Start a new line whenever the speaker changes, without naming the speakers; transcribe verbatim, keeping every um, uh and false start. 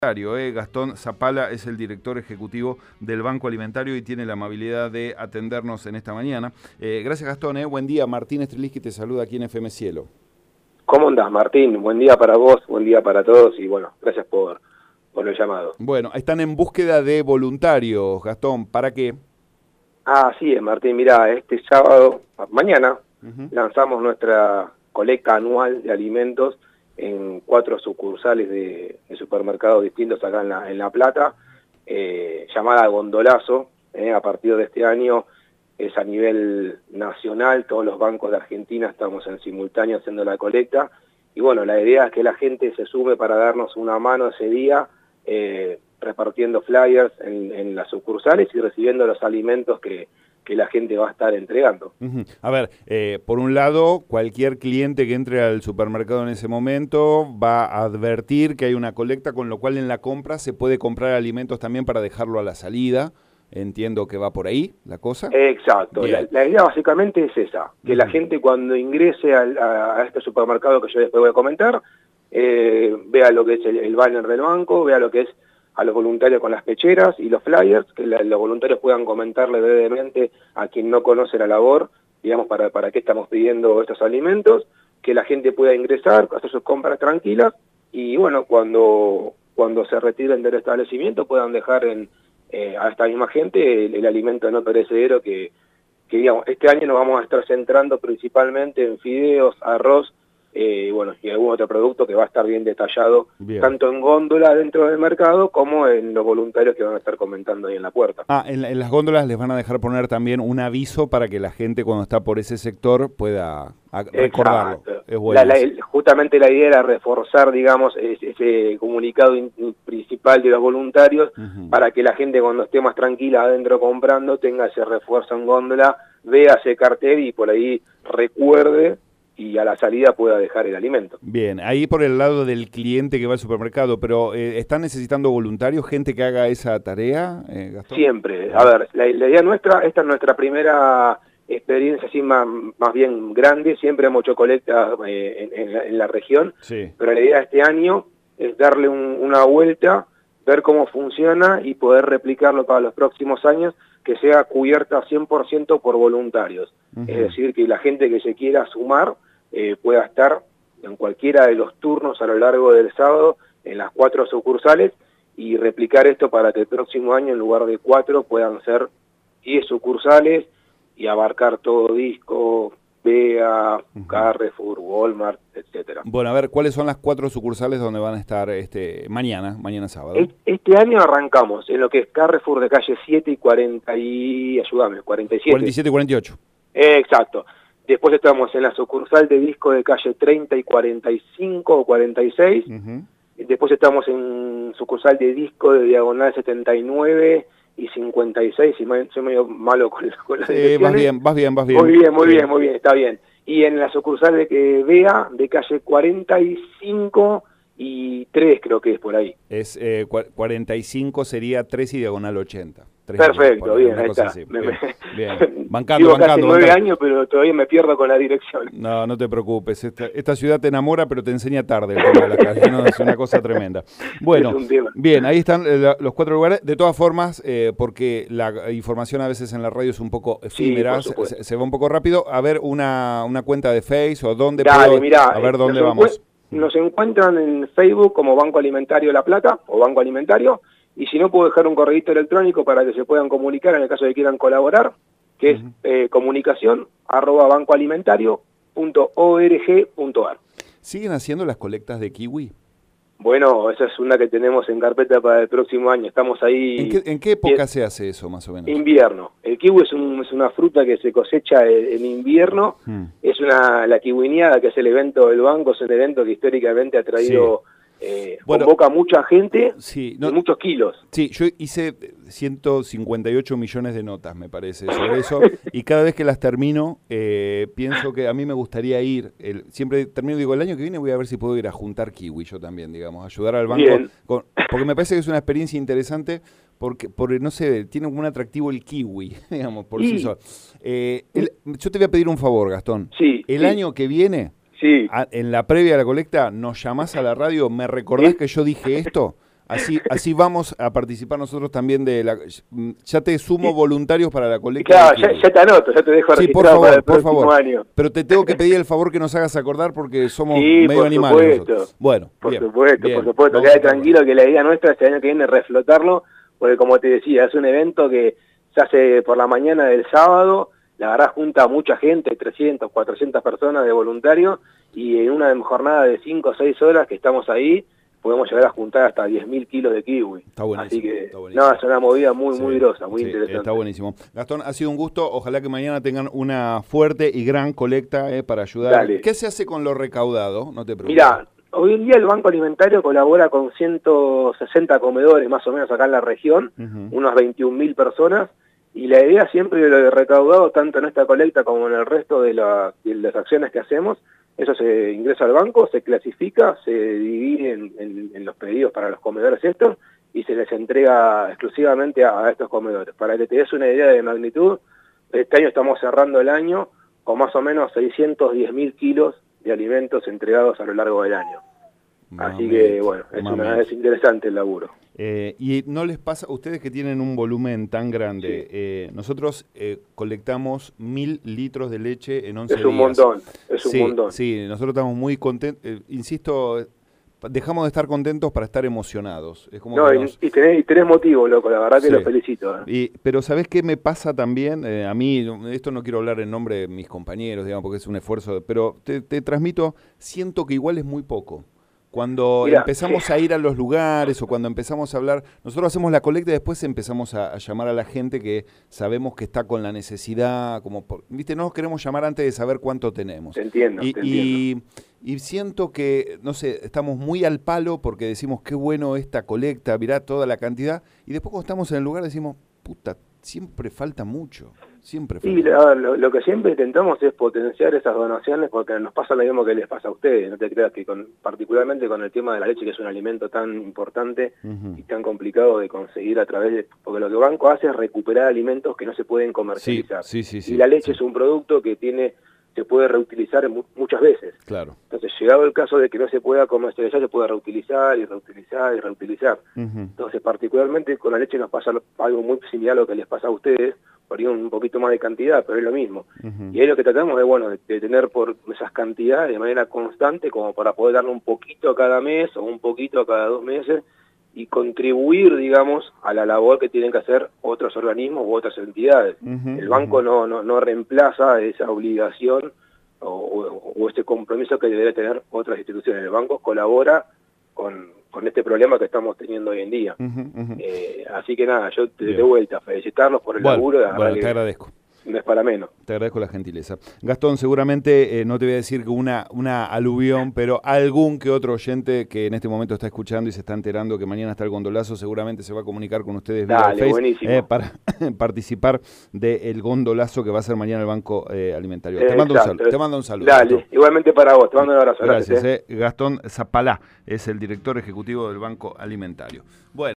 Eh, Gastón Zapala es el director ejecutivo del Banco Alimentario y tiene la amabilidad de atendernos en esta mañana. Eh, gracias, Gastón. Eh. Buen día. Martín Estreliski te saluda aquí en F M Cielo.
¿Cómo andás, Martín? Buen día para vos, buen día para todos y bueno, gracias por, por el llamado.
Bueno, están en búsqueda de voluntarios, Gastón. ¿Para qué?
Ah, sí, Martín. Mirá, este sábado, mañana, uh-huh. lanzamos nuestra colecta anual de alimentos en cuatro sucursales de, de supermercados distintos acá en La, en La Plata, eh, llamada Gondolazo. Eh, a partir de este año es a nivel nacional, todos los bancos de Argentina estamos en simultáneo haciendo la colecta, y bueno, la idea es que la gente se sume para darnos una mano ese día, eh, repartiendo flyers en, en las sucursales y recibiendo los alimentos que, que la gente va a estar entregando.
Uh-huh. A ver, eh, por un lado, cualquier cliente que entre al supermercado en ese momento va a advertir que hay una colecta, con lo cual en la compra se puede comprar alimentos también para dejarlo a la salida. Entiendo que va por ahí la cosa.
Exacto. La, la idea básicamente es esa, que uh-huh. la gente cuando ingrese al, a, a este supermercado que yo después voy a comentar, eh, vea lo que es el, el banner del banco, vea lo que es a los voluntarios con las pecheras y los flyers, que la, los voluntarios puedan comentarle brevemente a quien no conoce la labor, digamos, para, para qué estamos pidiendo estos alimentos, que la gente pueda ingresar, hacer sus compras tranquilas, y bueno, cuando, cuando se retiren del establecimiento puedan dejar en, eh, a esta misma gente el, el alimento no perecedero que, que, digamos, este año nos vamos a estar centrando principalmente en fideos, arroz, Eh, bueno, y algún otro producto que va a estar bien detallado, bien. tanto en góndola dentro del mercado como en los voluntarios que van a estar comentando ahí en la puerta.
Ah, en, en las góndolas les van a dejar poner también un aviso para que la gente cuando está por ese sector pueda a, recordarlo.
Es bueno. la, la, justamente la idea era reforzar, digamos, ese, ese comunicado in, principal de los voluntarios uh-huh. para que la gente cuando esté más tranquila adentro comprando tenga ese refuerzo en góndola, vea ese cartel y por ahí recuerde y a la salida pueda dejar el alimento.
Bien, ahí por el lado del cliente que va al supermercado, pero eh, ¿están necesitando voluntarios, gente que haga esa tarea, eh, Gastón?
Siempre. A ver, la, la idea nuestra, esta es nuestra primera experiencia así más, más bien grande, siempre hemos hecho colecta eh, en, en, la, en la región, sí. pero la idea de este año es darle un, una vuelta, ver cómo funciona y poder replicarlo para los próximos años, que sea cubierta cien por ciento por voluntarios. Uh-huh. Es decir, que la gente que se quiera sumar eh, pueda estar en cualquiera de los turnos a lo largo del sábado en las cuatro sucursales y replicar esto para que el próximo año en lugar de cuatro puedan ser diez sucursales y abarcar todo Disco, Bea, uh-huh. Carrefour, Walmart, etcétera.
Bueno, a ver, ¿cuáles son las cuatro sucursales donde van a estar este mañana, mañana sábado?
Este año arrancamos en lo que es Carrefour de calle siete y cuarenta y... ayúdame, cuarenta y siete.
cuarenta y siete y cuarenta y ocho.
Eh, exacto. Después estamos en la sucursal de Disco de calle treinta y cuarenta y cinco o cuarenta y seis. Uh-huh. Después estamos en sucursal de Disco de diagonal setenta y nueve y cincuenta y seis, y soy medio malo con, con las
sí,
direcciones.
Vas bien, vas bien, vas bien.
Muy bien, muy
sí.
bien, muy bien, está bien. Y en la sucursal de que Bea, de calle cuarenta y cinco y tres, creo que es por ahí.
Es eh, cuarenta y cinco sería tres y diagonal ochenta.
Perfecto, bien, ahí está.
Así.
Me,
bien,
me,
bien. Bancando,
Llevo
bancando,
casi nueve
bancando.
años, pero todavía me pierdo con la dirección.
No, no te preocupes. Esta, esta ciudad te enamora, pero te enseña tarde el tema de la calle, ¿no? Es una cosa tremenda. Bueno, bien, ahí están eh, los cuatro lugares. De todas formas, eh, porque la información a veces en la radio es un poco efímera, sí, se, se va un poco rápido. A ver, una, una cuenta de Face o dónde
Dale,
puedo...
mirá,
a ver dónde
nos
vamos.
Nos encuentran en Facebook como Banco Alimentario La Plata o Banco Alimentario. Y si no, puedo dejar un correo electrónico para que se puedan comunicar en el caso de que quieran colaborar, que uh-huh. es eh, comunicación arroba bancoalimentario punto org punto ar.
¿Siguen haciendo las colectas de kiwi?
Bueno, esa es una que tenemos en carpeta para el próximo año. Estamos ahí...
¿En qué, en qué época se hace eso, más o menos?
Invierno. El kiwi es, un, es una fruta que se cosecha en invierno. Hmm. Es una la kiwineada, que es el evento del banco, es un evento que históricamente ha traído... Sí. Eh, bueno, convoca mucha gente sí, no, y muchos kilos.
Sí, yo hice ciento cincuenta y ocho millones de notas, me parece, sobre eso, y cada vez que las termino, eh, pienso que a mí me gustaría ir, el, siempre termino, digo, el año que viene voy a ver si puedo ir a juntar kiwi yo también, digamos, ayudar al banco, con, porque me parece que es una experiencia interesante, porque, porque no sé, tiene como un atractivo el kiwi, digamos, por sí, sí solo. Eh, el, yo te voy a pedir un favor, Gastón.
Sí.
El
sí.
año que viene...
Sí.
A, en la previa de la colecta, nos llamás a la radio, me recordás ¿Sí? que yo dije esto, así, así vamos a participar nosotros también de la... Ya te sumo voluntarios para la colecta.
Claro, ya, ya te anoto, ya te dejo
sí,
registrado
por favor,
para el
por
próximo
favor.
año.
Pero te tengo que pedir el favor que nos hagas acordar porque somos
sí,
medio animales nosotros. Bueno,
por
bien,
supuesto,
bien,
por supuesto. Queda tranquilo que la idea nuestra este año que viene es reflotarlo, porque como te decía, es un evento que se hace por la mañana del sábado. La verdad junta a mucha gente, trescientas, cuatrocientas personas de voluntarios, y en una jornada de cinco o seis horas que estamos ahí, podemos llegar a juntar hasta diez mil kilos de kiwi.
Está buenísimo.
Así que,
está buenísimo.
no, es una movida muy,
sí,
muy grosa, muy
sí,
interesante.
Está buenísimo. Gastón, ha sido un gusto. Ojalá que mañana tengan una fuerte y gran colecta eh, para ayudar.
Dale.
¿Qué se hace con lo recaudado? No te preocupes.
Mirá, hoy en día el Banco Alimentario colabora con ciento sesenta comedores más o menos acá en la región, uh-huh. unas veintiún mil personas, y la idea siempre de lo recaudado, tanto en esta colecta como en el resto de, la, de las acciones que hacemos, eso se ingresa al banco, se clasifica, se divide en, en, en los pedidos para los comedores estos, y se les entrega exclusivamente a, a estos comedores. Para que te des una idea de magnitud, este año estamos cerrando el año con más o menos seiscientos diez mil kilos de alimentos entregados a lo largo del año. Mami, Así que, bueno, es, una, es interesante el laburo.
Eh, ¿Y no les pasa, ustedes que tienen un volumen tan grande, sí. eh, nosotros eh, colectamos mil litros de leche en once días?
Es un
días.
montón, es un
sí,
montón.
Sí, nosotros estamos muy contentos, eh, insisto, dejamos de estar contentos para estar emocionados. Es como
no, y,
nos...
y, tenés, y tenés motivo, loco, la verdad que sí. Los felicito. ¿eh?
Y, pero ¿sabés qué me pasa también? Eh, a mí, esto no quiero hablar en nombre de mis compañeros, digamos, porque es un esfuerzo, pero te, te transmito, siento que igual es muy poco. Cuando Mirá, empezamos sí. a ir a los lugares o cuando empezamos a hablar, nosotros hacemos la colecta y después empezamos a, a llamar a la gente que sabemos que está con la necesidad, como por, viste, no nos queremos llamar antes de saber cuánto tenemos.
Te entiendo,
y,
te entiendo.
Y, y siento que, no sé, estamos muy al palo porque decimos qué bueno esta colecta, mirá toda la cantidad, y después cuando estamos en el lugar decimos, puta, siempre falta mucho. Siempre falta
y a ver, lo, lo que siempre intentamos es potenciar esas donaciones porque nos pasa lo mismo que les pasa a ustedes. No te creas que con, particularmente con el tema de la leche, que es un alimento tan importante uh-huh. y tan complicado de conseguir a través de... Porque lo que el banco hace es recuperar alimentos que no se pueden comercializar.
Sí, sí, sí, sí,
y la leche
sí.
es un producto que tiene se puede reutilizar mu muchas veces.
Claro.
Entonces, llegado el caso de que no se pueda comercializar, se puede reutilizar y reutilizar y reutilizar.
Uh-huh.
Entonces, particularmente con la leche nos pasa algo muy similar a lo que les pasa a ustedes, por ahí un poquito más de cantidad, pero es lo mismo. Uh-huh. Y ahí lo que tratamos es, bueno, de, de tener por esas cantidades de manera constante, como para poder darle un poquito cada mes o un poquito cada dos meses, y contribuir, digamos, a la labor que tienen que hacer otros organismos u otras entidades. Uh-huh, el banco uh-huh. no, no, no reemplaza esa obligación o, o, o ese compromiso que debería tener otras instituciones. El banco colabora con, con este problema que estamos teniendo hoy en día. Uh-huh, uh-huh. Eh, así que nada, yo te de vuelta felicitarlos por el
bueno,
laburo.
Bueno,
te
que agradezco.
No es para menos.
Te agradezco la gentileza. Gastón, seguramente, eh, no te voy a decir que una, una aluvión, pero algún que otro oyente que en este momento está escuchando y se está enterando que mañana está el gondolazo, seguramente se va a comunicar con ustedes vía
Dale,
Face eh, para participar del gondolazo que va a ser mañana el Banco eh, Alimentario. Eh, te, mando un saludo, te mando un saludo.
Dale, Gastón. Igualmente para vos, te mando un abrazo.
Gracias.
Gracias eh.
eh. Gastón Zapalá es el director ejecutivo del Banco Alimentario. Bueno.